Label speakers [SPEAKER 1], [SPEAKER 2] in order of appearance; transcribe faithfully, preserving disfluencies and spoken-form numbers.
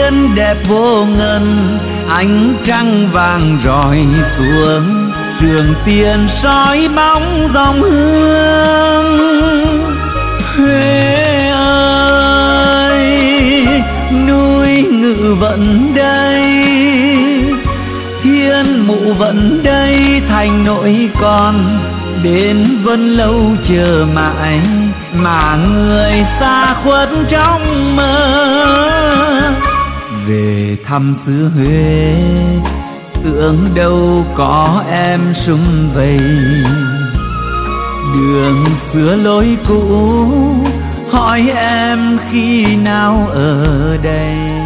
[SPEAKER 1] tiên đẹp vô ngần, ánh trăng vàng rọi xuống, trường tiền soi bóng dòng hương. Huế ơi, núi Ngự vẫn đây, Thiên Mụ vẫn đây, thành nỗi con đến Vân Lâu chờ mãi, mà người xa khuất trong mơ. Về thăm xứ Huế, tưởng đâu có em sum vầy, đường xưa lối cũ hỏi em khi nào ở đây.